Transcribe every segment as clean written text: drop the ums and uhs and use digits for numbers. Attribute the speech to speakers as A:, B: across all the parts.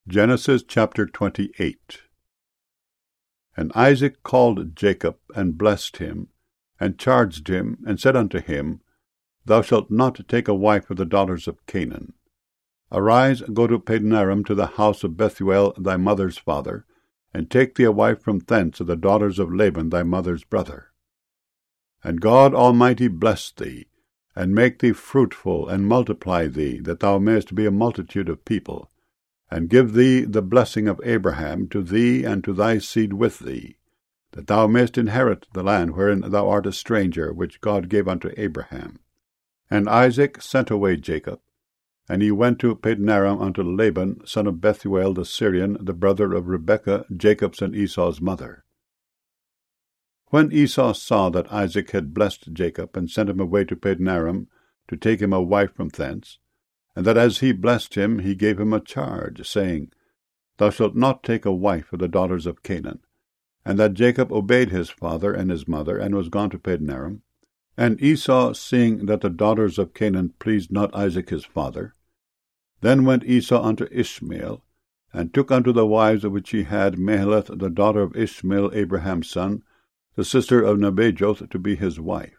A: Genesis chapter 28. And Isaac called Jacob, and blessed him, and charged him, and said unto him, Thou shalt not take a wife of the daughters of Canaan. Arise, go to Padanaram, to the house of Bethuel thy mother's father, and take thee a wife from thence of the daughters of Laban thy mother's brother. And God Almighty bless thee, and make thee fruitful, and multiply thee, that thou mayest be a multitude of people, and give thee the blessing of Abraham to thee and to thy seed with thee, that thou mayest inherit the land wherein thou art a stranger, which God gave unto Abraham. And Isaac sent away Jacob, and he went to Padanaram unto Laban, son of Bethuel the Syrian, the brother of Rebekah, Jacob's and Esau's mother. When Esau saw that Isaac had blessed Jacob, and sent him away to Padanaram to take him a wife from thence, and that as he blessed him he gave him a charge, saying, Thou shalt not take a wife of the daughters of Canaan, and that Jacob obeyed his father and his mother, and was gone to Padanaram. And Esau, seeing that the daughters of Canaan pleased not Isaac his father, then went Esau unto Ishmael, and took unto the wives of which he had Mahalath the daughter of Ishmael Abraham's son, the sister of Nebajoth, to be his wife.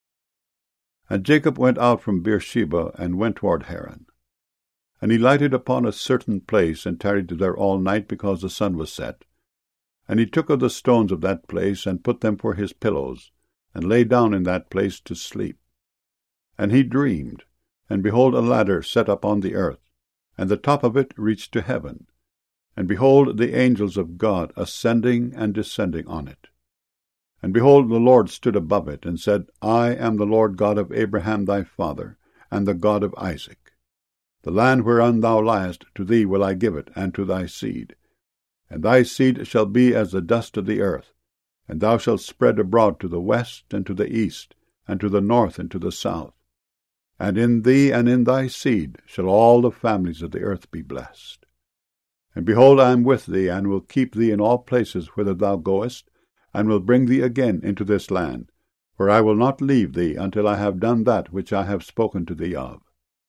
A: And Jacob went out from Beersheba, and went toward Haran. And he lighted upon a certain place, and tarried there all night, because the sun was set. And he took of the stones of that place, and put them for his pillows, and lay down in that place to sleep. And he dreamed, and behold, a ladder set up on the earth, and the top of it reached to heaven. And behold, the angels of God ascending and descending on it. And behold, the Lord stood above it, and said, I am the Lord God of Abraham thy father, and the God of Isaac. The land whereon thou liest, to thee will I give it, and to thy seed. And thy seed shall be as the dust of the earth, and thou shalt spread abroad to the west, and to the east, and to the north, and to the south. And in thee and in thy seed shall all the families of the earth be blessed. And behold, I am with thee, and will keep thee in all places whither thou goest, and will bring thee again into this land, for I will not leave thee until I have done that which I have spoken to thee of.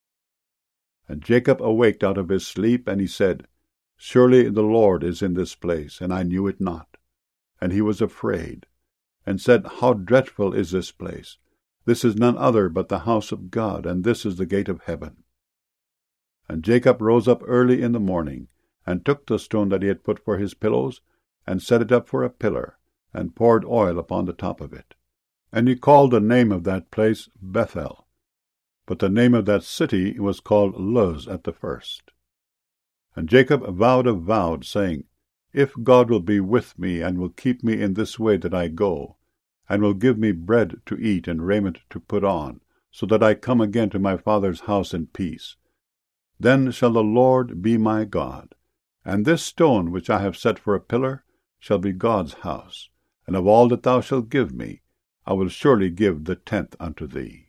A: And Jacob awaked out of his sleep, and he said, Surely the Lord is in this place, and I knew it not. And he was afraid, and said, How dreadful is this place! This is none other but the house of God, and this is the gate of heaven. And Jacob rose up early in the morning, and took the stone that he had put for his pillows, and set it up for a pillar, and poured oil upon the top of it. And he called the name of that place Bethel. But the name of that city was called Luz at the first. And Jacob vowed a vow, saying, If God will be with me, and will keep me in this way that I go, and will give me bread to eat and raiment to put on, so that I come again to my father's house in peace, then shall the Lord be my God, and this stone which I have set for a pillar shall be God's house, and of all that thou shalt give me, I will surely give the tenth unto thee.